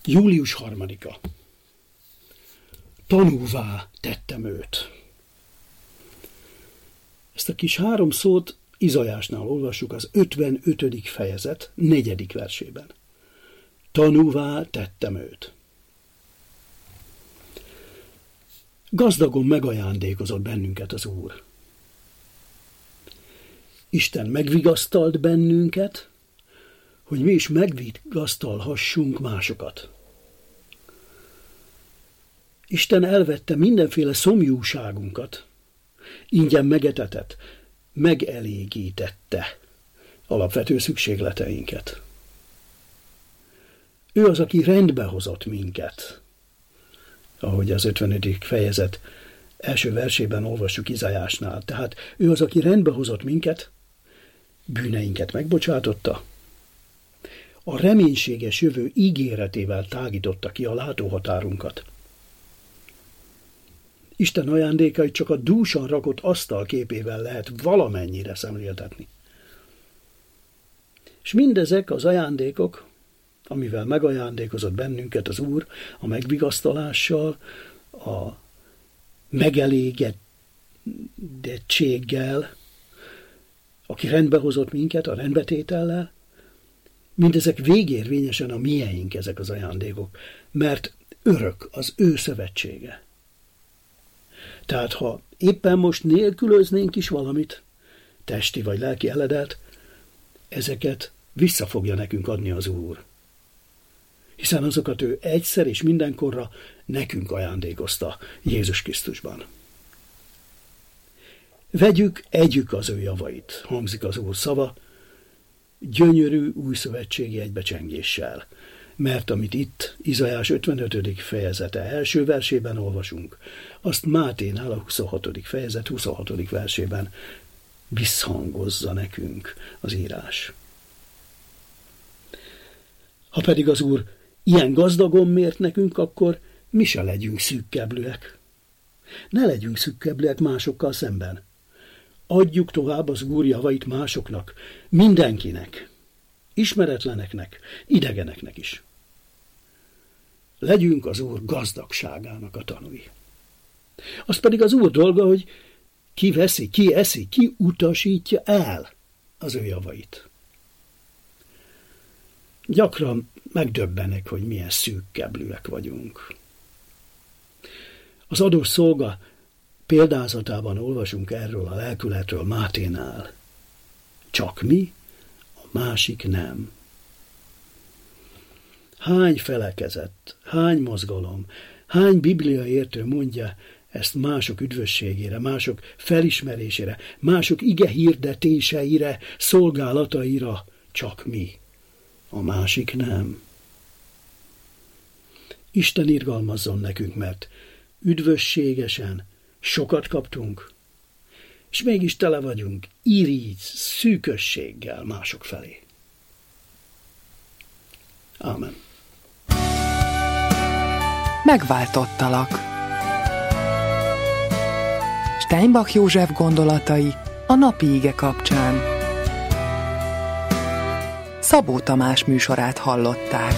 Július 3-a. Tanúvá tettem őt. Ezt a kis 3 szót Izajásnál olvassuk az 55. fejezet 4. versében. Tanúvá tettem őt. Gazdagon megajándékozott bennünket az Úr. Isten megvigasztalt bennünket, hogy mi is megvigasztalhassunk másokat. Isten elvette mindenféle szomjúságunkat, ingyen megetetett, megelégítette alapvető szükségleteinket. Ő az, aki rendbe hozott minket, ahogy az 55. fejezet első versében olvassuk Izajásnál. Tehát ő az, aki rendbe hozott minket, bűneinket megbocsátotta, a reménységes jövő ígéretével tágította ki a látóhatárunkat. Isten ajándékait csak a dúsan rakott asztal képével lehet valamennyire szemléltetni. És mindezek az ajándékok, amivel megajándékozott bennünket az Úr, a megvigasztalással, a megelégedettséggel, aki rendbehozott minket, a rendbetétellel, mindezek végérvényesen a mieink ezek az ajándékok, mert örök az ő szövetsége. Tehát ha éppen most nélkülöznénk is valamit, testi vagy lelki eledelt, ezeket vissza fogja nekünk adni az Úr. Hiszen azokat ő egyszer és mindenkorra nekünk ajándékozta Jézus Krisztusban. Vegyük, együk az ő javait, hangzik az Úr szava, gyönyörű újszövetségi egybecsengéssel. Mert amit itt Izajás 55. fejezete első versében olvasunk, azt Máténál a 26. fejezet 26. versében visszhangozza nekünk az írás. Ha pedig az Úr ilyen gazdagon mért nekünk, akkor mi se legyünk szűkkeblőek. Ne legyünk szűkkeblőek másokkal szemben. Adjuk tovább az Úr javait másoknak, mindenkinek, ismeretleneknek, idegeneknek is. Legyünk az Úr gazdagságának a tanúi. Az pedig az Úr dolga, hogy ki veszi, ki eszi, ki utasítja el az ő javait. Gyakran megdöbbenek, hogy milyen szűkkeblűek vagyunk. Az adós szolga példázatában olvasunk erről a lelkületről Máténál. Csak mi, a másik nem. Hány felekezet, hány mozgalom, hány bibliaértő mondja ezt mások üdvösségére, mások felismerésére, mások ige hirdetéseire, szolgálataira, csak mi, a másik nem. Isten irgalmazzon nekünk, mert üdvösségesen sokat kaptunk, és mégis tele vagyunk irigy, szűkösséggel mások felé. Ámen. Megváltottalak. Steinbach József gondolatai a napi ige kapcsán. Szabó Tamás műsorát hallották.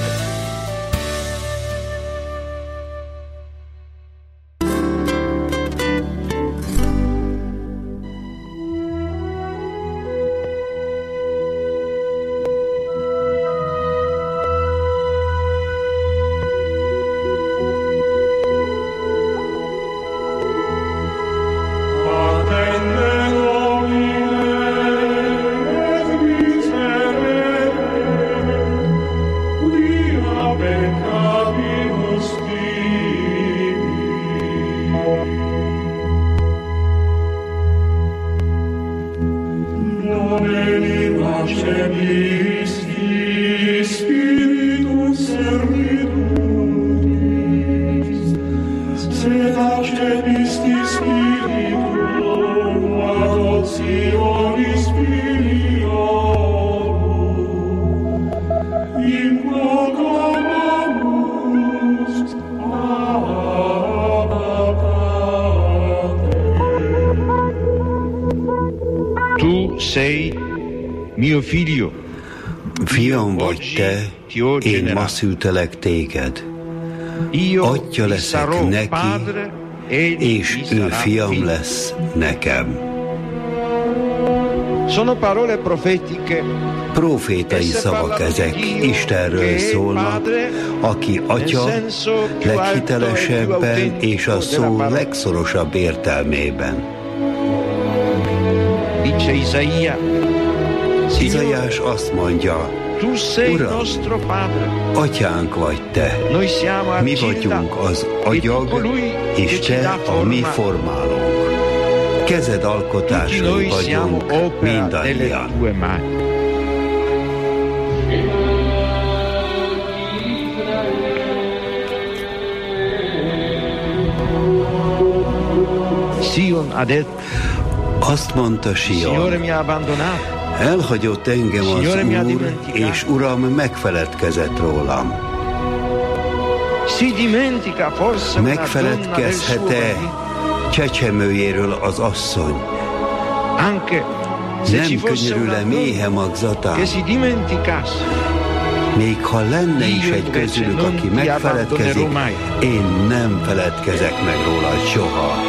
Tu sei mio figlio, Fiam vagy te, én ma szültelek téged. Atya leszek neki, és ő fiam lesz nekem. Profétai szavak ezek, Istenről szólnak, aki Atya leghitelesebben és a szó legszorosabb értelmében. Izaiás azt mondja, Uram, Atyánk vagy te, mi vagyunk az agyag, és te a mi formálónk. Kezed alkotásai vagyunk mindannyian. Azt mondta Sion, elhagyott engem az Úr, és Uram megfeledkezett rólam. Megfeledkezhet-e csecsemőjéről az asszony? Nem könyörül-e méhe magzatán? Még ha lenne is egy közülük, aki megfeledkezik, én nem feledkezek meg róla soha.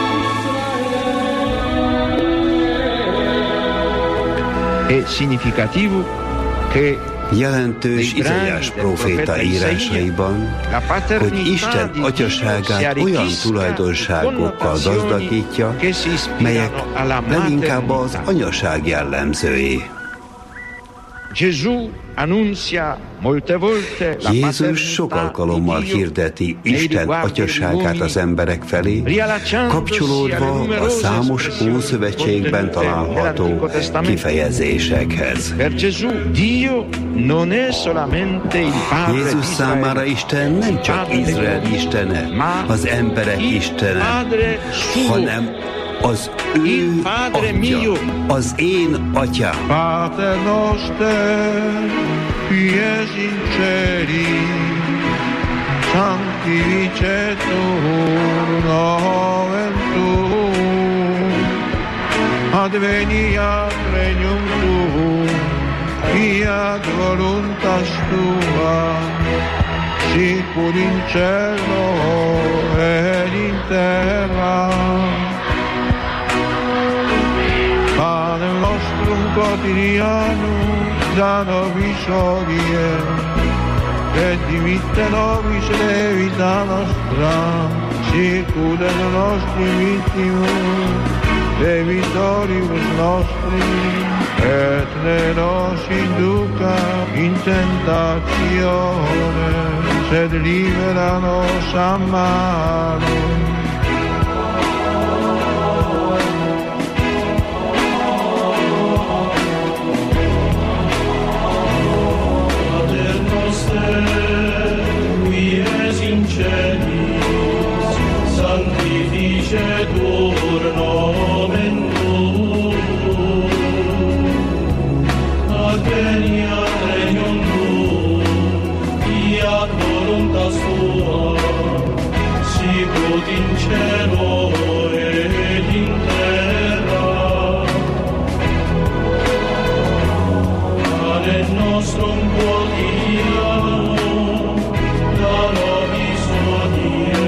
Jelentős Izaiás próféta írásaiban, hogy Isten atyaságát olyan tulajdonságokkal gazdagítja, melyek leginkább az anyaság jellemzői. Jézus sok alkalommal hirdeti Isten atyaságát az emberek felé, kapcsolódva a számos Ószövetségben található kifejezésekhez. Jézus számára Isten nem csak Izrael istene, az emberek istene, hanem az ő Atya, az én Atyám. Pater noster, qui es in celi, sanctificetur nomen tuum, adveniat regnum tuum, fiat voluntas tua, sicur in cielo et in terra. Panem nostrum quotidianum da nobis hodie, et dimitte nobis debita nostra, sicut et nostri victimus debitoribus nostri, et ne nos induca in tentatione, sed libera nos a malo. Sanctificetur nomen tuum, adveniat regnum tuum, fiat voluntas tua, sicut in cielo et in terra. Panem nostrum quotidianum da nobis hodie,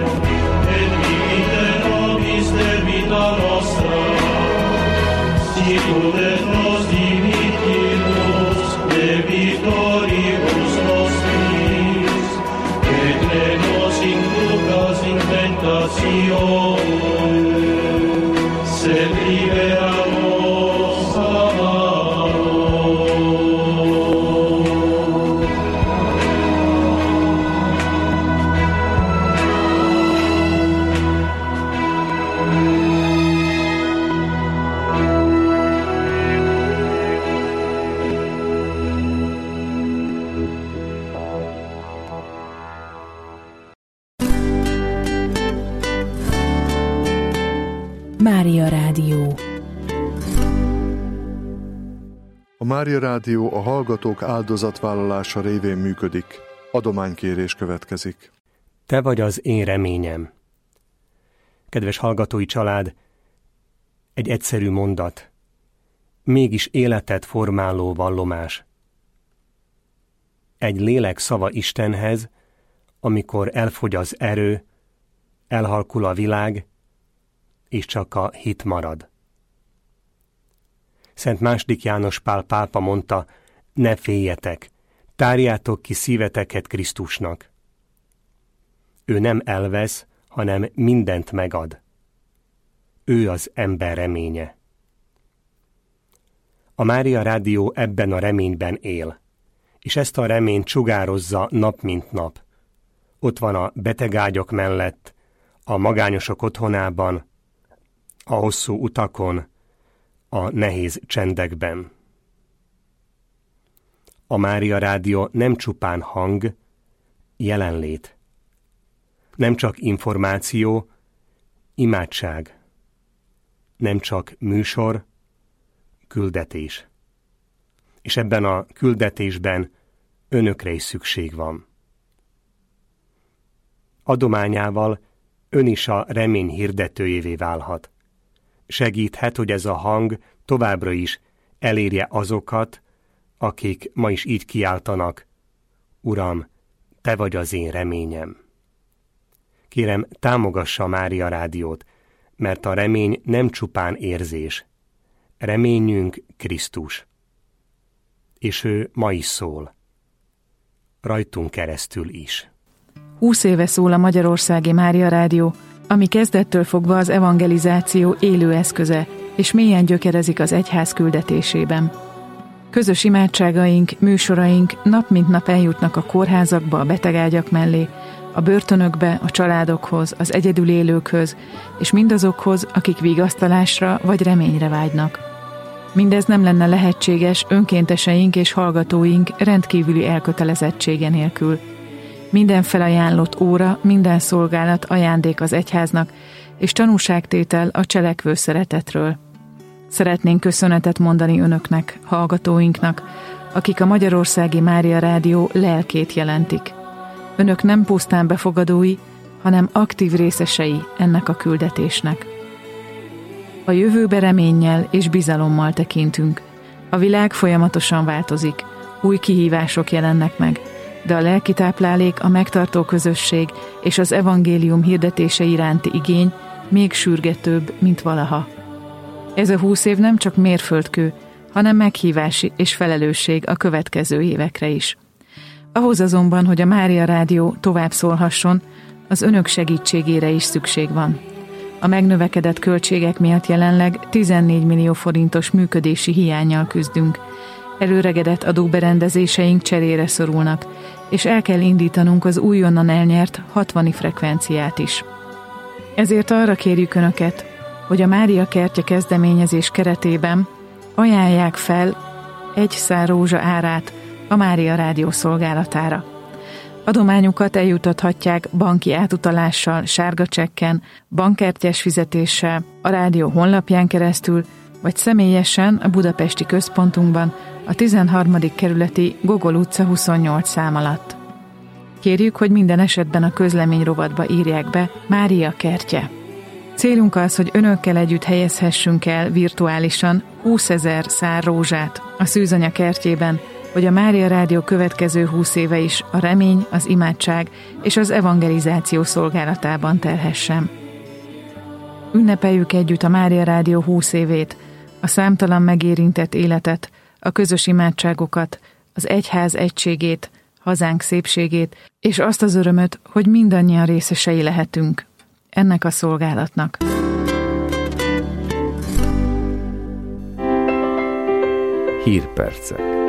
debita nostra, sicut et nos dimittimus debitoribus nostris, et ne nos inducas in tentatione, sed libera nos a malo. Mária Rádió. A Mária Rádió a hallgatók áldozatvállalása révén működik. Adománykérés következik. Te vagy az én reményem. Kedves hallgatói család, egy egyszerű mondat, mégis életet formáló vallomás. egy lélek szava Istenhez, amikor elfogy az erő, elhalkul a világ, és csak a hit marad. Szent II. János Pál pápa mondta, ne féljetek, tárjátok ki szíveteket Krisztusnak. Ő nem elvesz, hanem mindent megad. Ő az ember reménye. A Mária Rádió ebben a reményben él, és ezt a reményt sugározza nap mint nap. Ott van a betegágyak mellett, a magányosok otthonában, a hosszú utakon, a nehéz csendekben. A Mária Rádió nem csupán hang, jelenlét. Nem csak információ, imádság. Nem csak műsor, küldetés. És ebben a küldetésben önökre is szükség van. Adományával ön is a remény hirdetőjévé válhat. Segíthet, hogy ez a hang továbbra is elérje azokat, akik ma is így kiáltanak, Uram, te vagy az én reményem. Kérem, támogassa a Mária Rádiót, mert a remény nem csupán érzés. Reményünk Krisztus. És ő ma is szól. Rajtunk keresztül is. 20 éve szól a Magyarországi Mária Rádió, ami kezdettől fogva az evangelizáció élő eszköze, és mélyen gyökerezik az egyház küldetésében. Közös imádságaink, műsoraink nap mint nap eljutnak a kórházakba, a betegágyak mellé, a börtönökbe, a családokhoz, az egyedül élőkhöz, és mindazokhoz, akik vigasztalásra vagy reményre vágynak. Mindez nem lenne lehetséges önkénteseink és hallgatóink rendkívüli elkötelezettsége nélkül. Minden felajánlott óra, minden szolgálat ajándék az egyháznak, és tanúságtétel a cselekvő szeretetről. Szeretnénk köszönetet mondani önöknek, hallgatóinknak, akik a Magyarországi Mária Rádió lelkét jelentik. Önök nem pusztán befogadói, hanem aktív részesei ennek a küldetésnek. A jövőbe reménnyel és bizalommal tekintünk. A világ folyamatosan változik, új kihívások jelennek meg, de a lelki táplálék, a megtartó közösség és az evangélium hirdetése iránti igény még sürgetőbb, mint valaha. Ez a 20 év nem csak mérföldkő, hanem meghívás és felelősség a következő évekre is. Ahhoz azonban, hogy a Mária Rádió tovább szólhasson, az önök segítségére is szükség van. A megnövekedett költségek miatt jelenleg 14 millió forintos működési hiánnyal küzdünk. Előregedett adóberendezéseink cserére szorulnak, és el kell indítanunk az újonnan elnyert 60 frekvenciát is. Ezért arra kérjük Önöket, hogy a Mária Kertje kezdeményezés keretében ajánlják fel egy szár rózsa árát a Mária Rádió szolgálatára. Adományukat eljutathatják banki átutalással, sárga csekken, bankkártyás fizetéssel, a rádió honlapján keresztül, vagy személyesen a budapesti központunkban, a 13. kerületi Gogol utca 28 szám alatt. Kérjük, hogy minden esetben a közlemény rovatba írják be Mária Kertje. Célunk az, hogy önökkel együtt helyezhessünk el virtuálisan 20 000 szár rózsát a Szűzanya kertjében, hogy a Mária Rádió következő 20 éve is a remény, az imádság és az evangelizáció szolgálatában telhessen. Ünnepeljük együtt a Mária Rádió 20 évét, a számtalan megérintett életet, a közös imádságokat, az egyház egységét, hazánk szépségét, és azt az örömöt, hogy mindannyian részesei lehetünk ennek a szolgálatnak. Hírpercek.